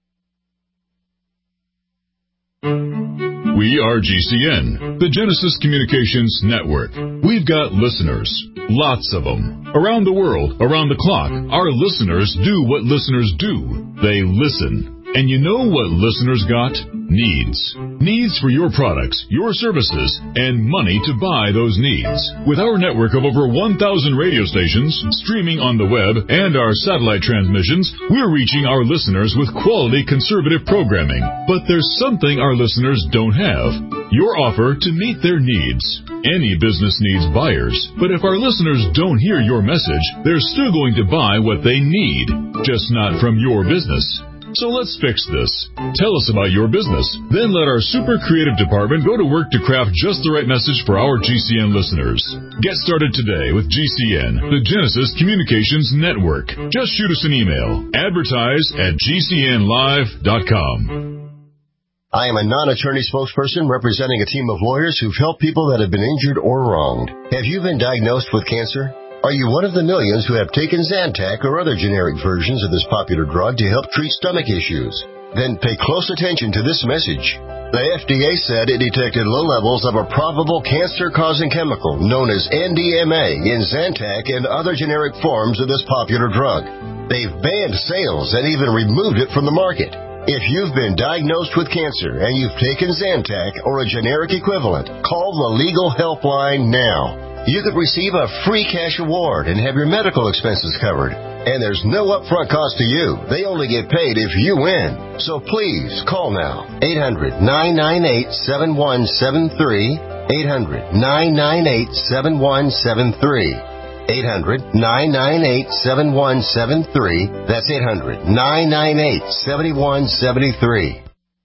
Speaker 9: We are G C N, the Genesis Communications Network. We've got listeners, lots of them. Around the world, around the clock, our listeners do what listeners do. They listen. And you know what listeners got? Needs. Needs for your products, your services, and money to buy those needs. With our network of over one thousand radio stations, streaming on the web, and our satellite transmissions, we're reaching our listeners with quality conservative programming. But there's something our listeners don't have. Your offer to meet their needs. Any business needs buyers, but if our listeners don't hear your message, they're still going to buy what they need, just not from your business. So let's fix this. Tell us about your business. Then let our super creative department go to work to craft just the right message for our G C N listeners. Get started today with G C N, the Genesis Communications Network. Just shoot us an email. Advertise at G C N live dot com.
Speaker 17: I am a non-attorney spokesperson representing a team of lawyers who've helped people that have been injured or wronged. Have you been diagnosed with cancer? Are you one of the millions who have taken Zantac or other generic versions of this popular drug to help treat stomach issues? Then pay close attention to this message. The F D A said it detected low levels of a probable cancer-causing chemical known as N D M A in Zantac and other generic forms of this popular drug. They've banned sales and even removed it from the market. If you've been diagnosed with cancer and you've taken Zantac or a generic equivalent, call the Legal Helpline now. You could receive a free cash award and have your medical expenses covered. And there's no upfront cost to you. They only get paid if you win. So please, call now. eight hundred, nine nine eight, seven one seven three. eight hundred, nine nine eight, seven one seven three. eight hundred, nine nine eight, seven one seven three. That's eight hundred, nine nine eight, seven one seven three.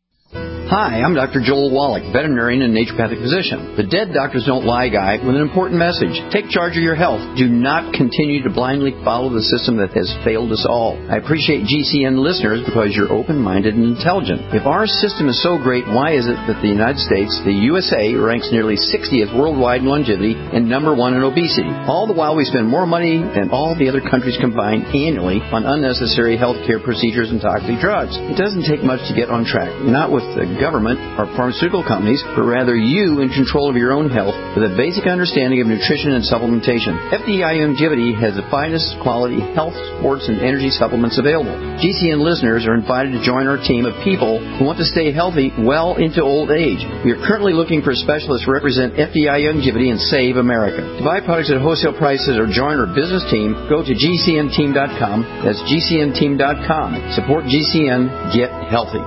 Speaker 12: Hi, I'm Doctor Joel Wallach, veterinarian and naturopathic physician. The Dead Doctors Don't Lie guy with an important message. Take charge of your health. Do not continue to blindly follow the system that has failed us all. I appreciate G C N listeners because you're open-minded and intelligent. If our system is so great, why is it that the United States, the U S A, ranks nearly sixtieth worldwide in longevity and number one in obesity? All the while we spend more money than all the other countries combined annually on unnecessary health care procedures and toxic drugs. It doesn't take much to get on track. Not with the government or pharmaceutical companies, but rather you in control of your own health with a basic understanding of nutrition and supplementation. F D I Longevity has the finest quality health, sports, and energy supplements available. G C N listeners are invited to join our team of people who want to stay healthy well into old age. We are currently looking for specialists to represent F D I Longevity and Save America. To buy products at wholesale prices or join our business team, go to G C N team dot com. That's G C N team dot com. Support G C N. Get healthy.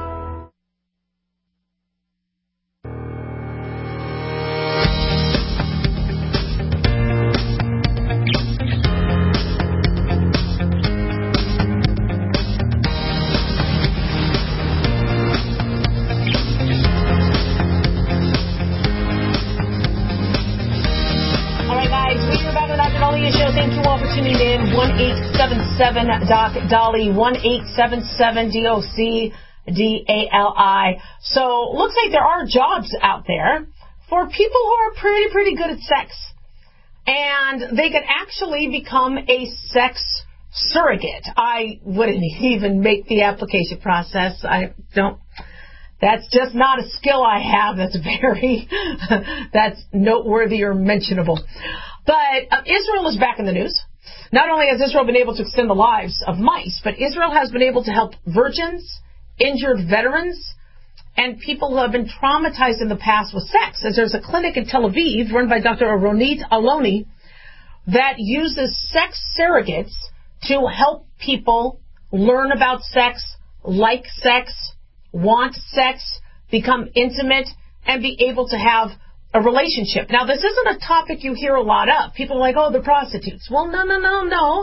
Speaker 5: Doc Dolly, one eight seven seven D O C D A L I. So looks like there are jobs out there for people who are pretty, pretty good at sex. And they can actually become a sex surrogate. I wouldn't even make the application process. I don't. That's just not a skill I have. That's very, that's noteworthy or mentionable. But uh, Israel is back in the news. Not only has Israel been able to extend the lives of mice, but Israel has been able to help virgins, injured veterans, and people who have been traumatized in the past with sex. As there's a clinic in Tel Aviv run by Doctor Ronit Aloni that uses sex surrogates to help people learn about sex, like sex, want sex, become intimate, and be able to have a relationship. Now, this isn't a topic you hear a lot of. People are like, oh, they're prostitutes. Well, no, no, no, no.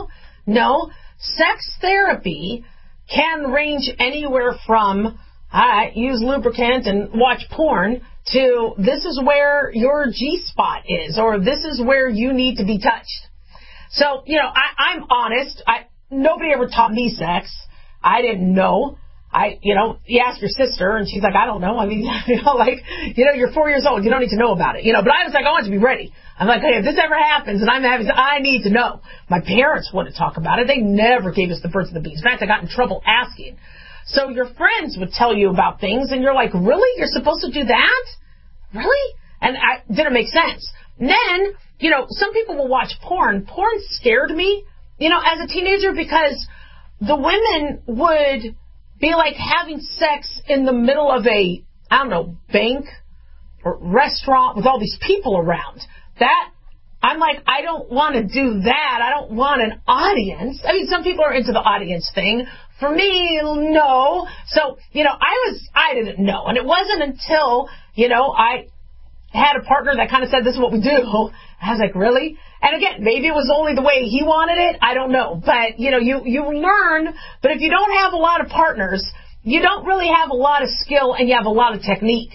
Speaker 5: No, sex therapy can range anywhere from, I use lubricant and watch porn, to this is where your G-spot is, or this is where you need to be touched. So, you know, I, I'm honest. I nobody ever taught me sex. I didn't know. I, you know, you ask your sister, and she's like, I don't know. I mean, you know, like, you know, you're four years old. You don't need to know about it. You know, but I was like, I want to be ready. I'm like, hey, if this ever happens and I'm having, I need to know. My parents wouldn't talk about it. They never gave us the birds and the bees. In fact, I got in trouble asking. So your friends would tell you about things, and you're like, really? You're supposed to do that? Really? And it didn't make sense. And then, you know, some people will watch porn. Porn scared me, you know, as a teenager, because the women would be like having sex in the middle of a, I don't know, bank or restaurant with all these people around. That, I'm like, I don't want to do that. I don't want an audience. I mean, some people are into the audience thing. For me, no. So, you know, I was, I didn't know. And it wasn't until, you know, I had a partner that kind of said, this is what we do. I was like, really? And again, maybe it was only the way he wanted it. I don't know. But, you know, you, you learn. But if you don't have a lot of partners, you don't really have a lot of skill, and you have a lot of technique.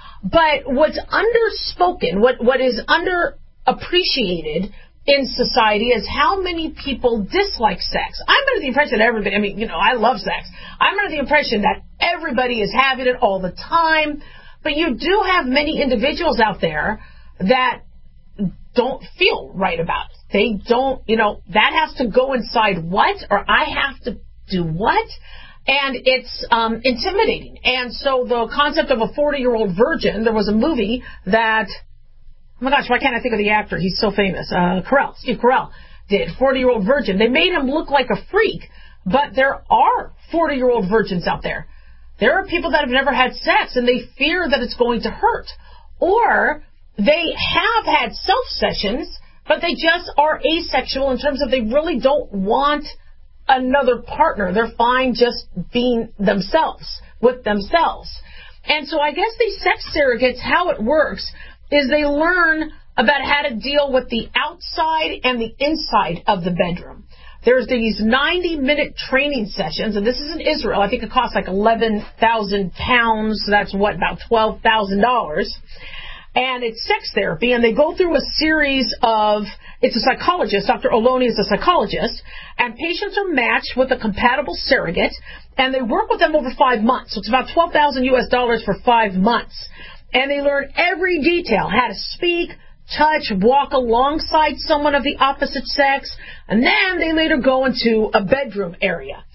Speaker 5: But what's underspoken, what, what is underappreciated in society is how many people dislike sex. I'm under the impression that everybody, I mean, you know, I love sex. I'm under the impression that everybody is having it all the time. But you do have many individuals out there that don't feel right about it. They don't, you know, that has to go inside what, or I have to do what? And it's um, intimidating. And so the concept of a forty-year-old virgin, there was a movie that, oh my gosh, why can't I think of the actor? He's so famous. Uh, Carell, Steve Carell did, forty-year-old virgin. They made him look like a freak, but there are forty-year-old virgins out there. There are people that have never had sex, and they fear that it's going to hurt. Or they have had self-sessions, but they just are asexual in terms of they really don't want another partner. They're fine just being themselves, with themselves. And so I guess these sex surrogates, how it works is they learn about how to deal with the outside and the inside of the bedroom. There's these ninety-minute training sessions, and this is in Israel. I think it costs like eleven thousand pounds. So that's, what, about twelve thousand dollars. And it's sex therapy, and they go through a series of, it's a psychologist, Doctor Oloni is a psychologist, and patients are matched with a compatible surrogate, and they work with them over five months. So it's about twelve thousand U S dollars for five months. And they learn every detail, how to speak, touch, walk alongside someone of the opposite sex, and then they later go into a bedroom area.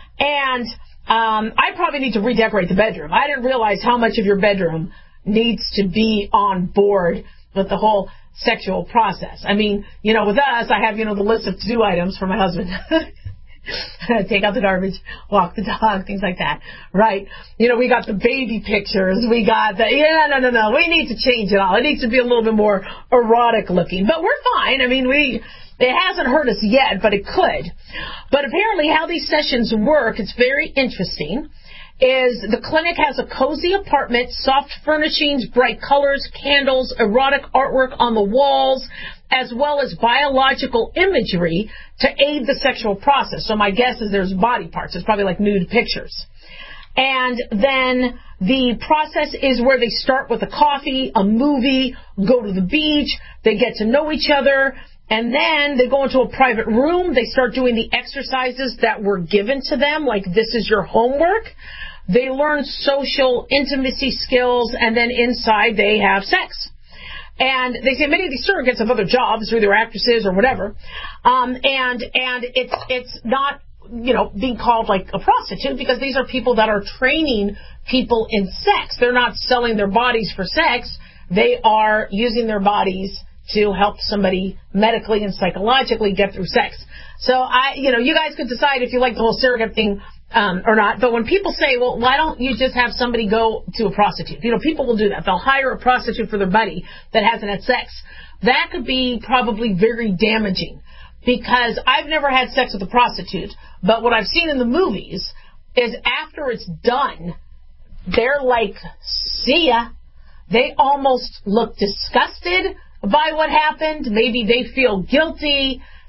Speaker 5: And um, I probably need to redecorate the bedroom. I didn't realize how much of your bedroom needs to be on board with the whole sexual process. I mean, you know, with us, I have, you know, the list of to-do items for my husband. Take out the garbage, walk the dog, things like that, right? You know, we got the baby pictures, we got the, yeah, no, no, no, we need to change it all. It needs to be a little bit more erotic looking, but we're fine. I mean, we, it hasn't hurt us yet, but it could. But apparently how these sessions work, it's very interesting, is the clinic has a cozy apartment, soft furnishings, bright colors, candles, erotic artwork on the walls, as well as biological imagery to aid the sexual process. So my guess is there's body parts. It's probably like nude pictures. And then the process is where they start with a coffee, a movie, go to the beach, they get to know each other, and then they go into a private room. They start doing the exercises that were given to them, like this is your homework. They learn social intimacy skills, and then inside they have sex. And they say many of these surrogates have other jobs, or they're actresses or whatever. Um, and and it's it's not, you know, being called like a prostitute, because these are people that are training people in sex. They're not selling their bodies for sex. They are using their bodies to help somebody medically and psychologically get through sex. So I, you know, you guys could decide if you like the whole surrogate thing um, or not. But when people say, well, why don't you just have somebody go to a prostitute? You know, people will do that. They'll hire a prostitute for their buddy that hasn't had sex. That could be probably very damaging, because I've never had sex with a prostitute. But what I've seen in the movies is after it's done, they're like, see ya. They almost look disgusted by what happened. Maybe they feel guilty.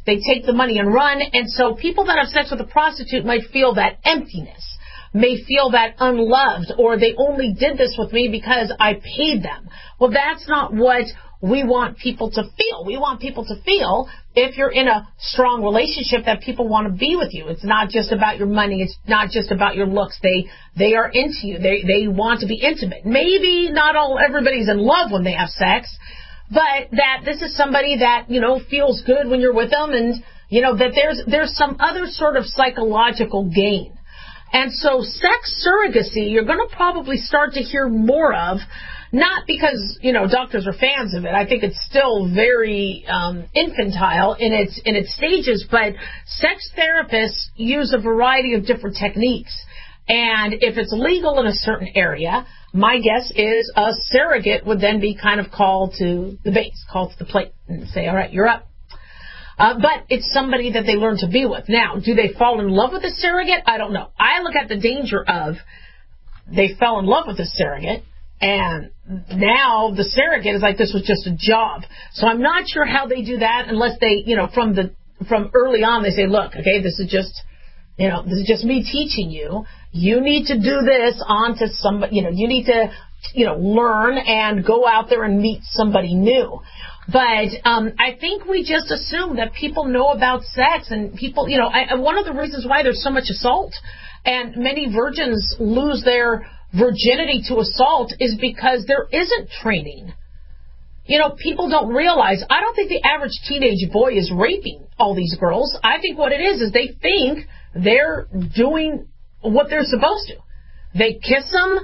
Speaker 5: they take the money and run. And so people that have sex with a prostitute might feel that emptiness, may feel that unloved, or they only did this with me because I paid them. Well, that's not what we want people to feel. We want people to feel, if you're in a strong relationship, that people want to be with you. It's not just about your money. It's not just about your looks. They they are into you. They they want to be intimate. Maybe not all everybody's in love when they have sex, but that this is somebody that, you know, feels good when you're with them, and, you know, that there's there's some other sort of psychological gain. And so sex surrogacy, you're going to probably start to hear more of. Not because, you know, doctors are fans of it. I think it's still very um, infantile in its in its stages, but sex therapists use a variety of different techniques. And if it's legal in a certain area, my guess is a surrogate would then be kind of called to the base, called to the plate, and say, all right, you're up. Uh, but it's somebody that they learn to be with. Now, do they fall in love with a surrogate? I don't know. I look at the danger of they fell in love with a surrogate, and now the surrogate is like, this was just a job. So I'm not sure how they do that unless they, you know, from the from early on they say, look, okay, this is just, you know, this is just me teaching you. You need to do this onto somebody, you know, you need to, you know, learn and go out there and meet somebody new. But um, I think we just assume that people know about sex, and people, you know, I, one of the reasons why there's so much assault and many virgins lose their virginity to assault is because there isn't training. You know, people don't realize, I don't think the average teenage boy is raping all these girls. I think what it is is they think they're doing what they're supposed to. They kiss them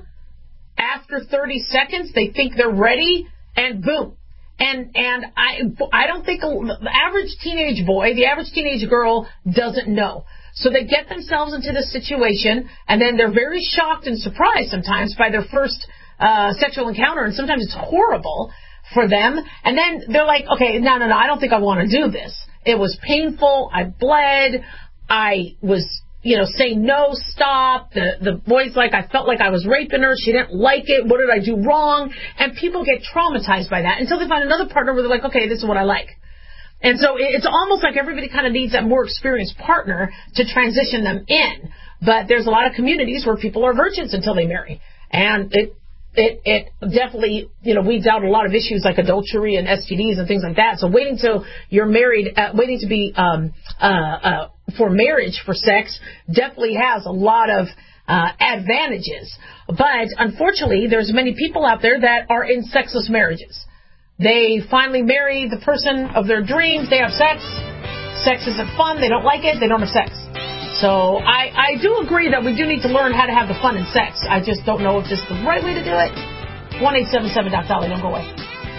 Speaker 5: after thirty seconds, they think they're ready, and boom. And and I I don't think a, the average teenage boy, the average teenage girl doesn't know. So they get themselves into this situation, and then they're very shocked and surprised sometimes by their first uh, sexual encounter, and sometimes it's horrible for them. And then they're like, okay, no, no, no, I don't think I want to do this. It was painful. I bled. I was, you know, saying no, stop. The the boy's like, I felt like I was raping her. She didn't like it. What did I do wrong? And people get traumatized by that until they find another partner where they're like, okay, this is what I like. And so it's almost like everybody kind of needs that more experienced partner to transition them in. But there's a lot of communities where people are virgins until they marry. And it it it definitely, you know, weeds out a lot of issues like adultery and S T Ds and things like that. So waiting till you're married, uh, waiting to be um, uh, uh, for marriage for sex definitely has a lot of uh, advantages. But unfortunately, there's many people out there that are in sexless marriages. They finally marry the person of their dreams. They have sex. Sex isn't fun. They don't like it. They don't have sex. So I, I do agree that we do need to learn how to have the fun in sex. I just don't know if this is the right way to do it. one eight seven seven Doc Dolly. Don't go away.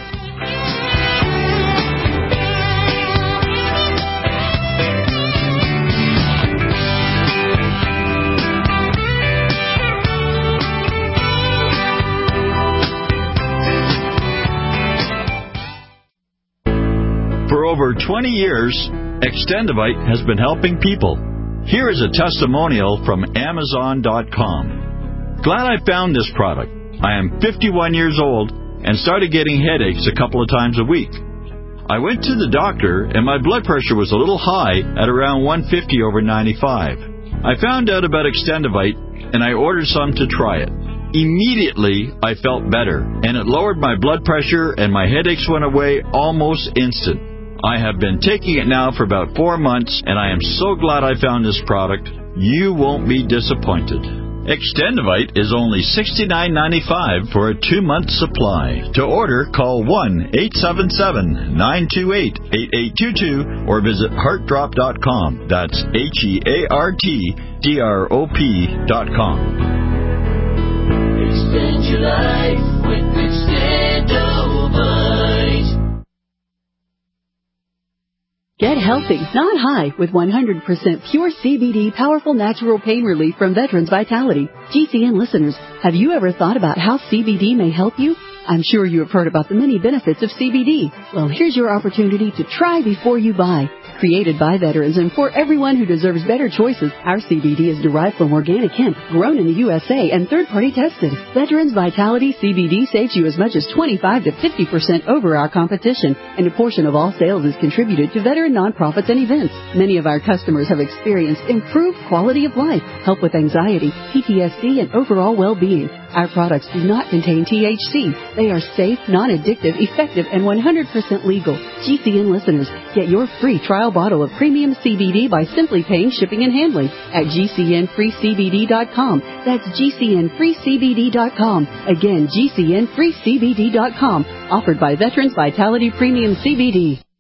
Speaker 18: For over twenty years, Extendivite has been helping people. Here is a testimonial from Amazon dot com. Glad I found this product. I am fifty-one years old and started getting headaches a couple of times a week. I went to the doctor and my blood pressure was a little high at around one fifty over ninety-five. I found out about Extendivite and I ordered some to try it. Immediately, I felt better, and it lowered my blood pressure and my headaches went away almost instant. I have been taking it now for about four months, and I am so glad I found this product. You won't be disappointed. Extendivite is only sixty-nine ninety-five for a two-month supply. To order, call one eight seven seven nine two eight eight eight two two or visit heart drop dot com. That's H E A R T D R O P dot com.
Speaker 4: Extend your life with Extendivite.
Speaker 15: Get healthy, not high, with one hundred percent pure C B D powerful natural pain relief from Veterans Vitality. G C N listeners, have you ever thought about how C B D may help you? I'm sure you have heard about the many benefits of C B D. Well, here's your opportunity to try before you buy. Created by veterans and for everyone who deserves better choices, our C B D is derived from organic hemp, grown in the U S A and third-party tested. Veterans Vitality C B D saves you as much as twenty-five to fifty percent over our competition, and a portion of all sales is contributed to veteran nonprofits and events. Many of our customers have experienced improved quality of life, help with anxiety, P T S D, and overall well-being. Our products do not contain T H C. They are safe, non-addictive, effective, and one hundred percent legal. G C N listeners, get your free trial bottle of premium C B D by simply paying shipping and handling at G C N free C B D dot com. That's G C N free C B D dot com. Again, G C N free C B D dot com. Offered by Veterans Vitality Premium C B D.